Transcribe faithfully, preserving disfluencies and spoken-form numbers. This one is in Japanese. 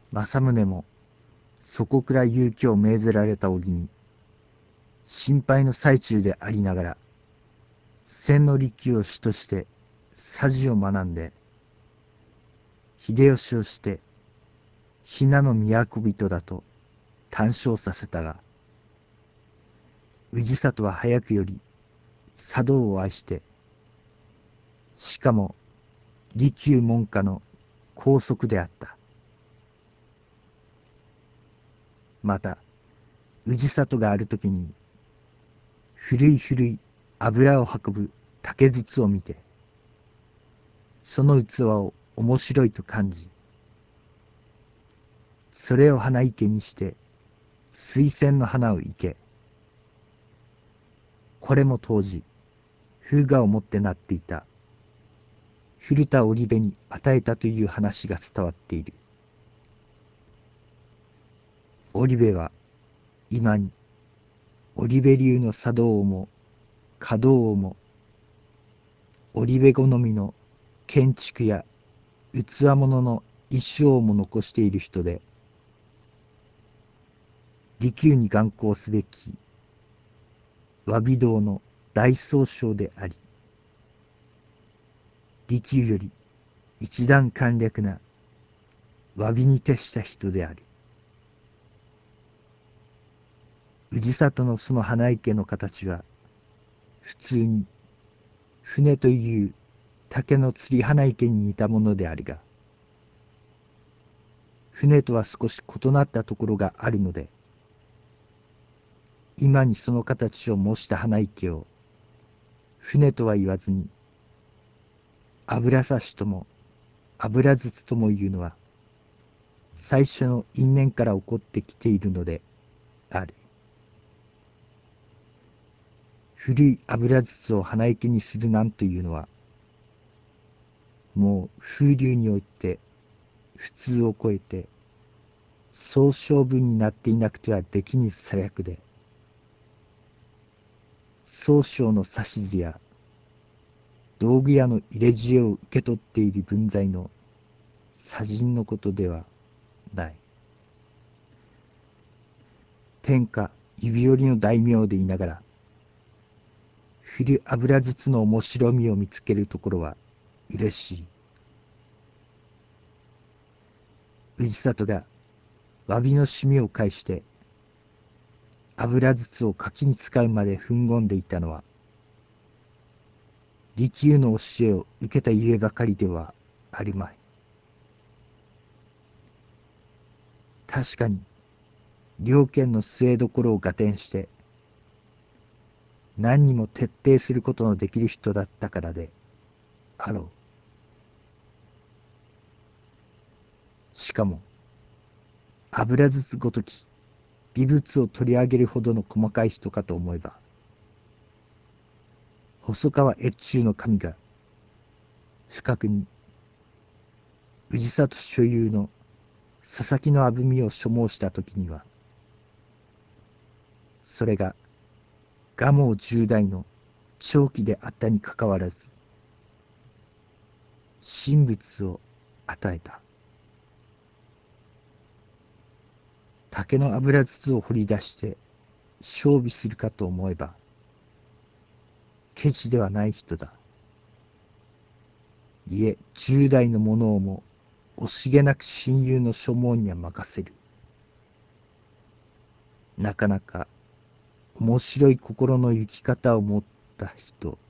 政宗もそこくらい勇気を命ぜられた折に、心配の最中でありながら、千利休を主として佐治を学んで、秀吉をして比奈の都人だと単称させたが、氏里は早くより茶道を愛して、しかも利休門下の皇族であった。また氏里があるときに、古い古い油を運ぶ竹筒を見て、その器を面白いと感じ、それを花池にして水仙の花を生け、これも当時風雅をもってなっていた古田織部に与えたという話が伝わっている。織部は今に織部流の茶道も華道も織部好みの建築や器物の衣装も残している人で、利休に眼光すべき和美道の大宗匠であり、利休より一段簡略な詫びに徹した人である。氏里のその花池の形は、普通に船という竹の釣り花池に似たものであるが、船とは少し異なったところがあるので、今にその形を模した花池を船とは言わずに、油差しとも油筒ともいうのは、最初の因縁から起こってきているのである。古い油筒を花池にするなんというのは、もう風流において普通を超えて総称文になっていなくてはできに最悪で、総称の指図や道具屋の入れ知恵を受け取っている文在の茶人のことではない。天下指折りの大名でいながら、古油筒の面白みを見つけるところは嬉しい。氏里が詫びの締めを返して油筒を柿に使うまで踏ん込んでいたのは、利休の教えを受けたゆえばかりではあるまい。確かに両県の据え所を合点して何にも徹底することのできる人だったからであろう。しかも油筒ごとき微物を取り上げるほどの細かい人かと思えば、細川越中の神が不覚に氏里所有の佐々木のあぶみを所望したときには、それが蒲生十代の長期であったにかかわらず、神仏を与えた。竹の油筒を掘り出して勝負するかと思えば、ケチではない人だ。いえ、十代のものをも惜しげなく親友の所望には任せる。なかなか面白い心の行き方を持った人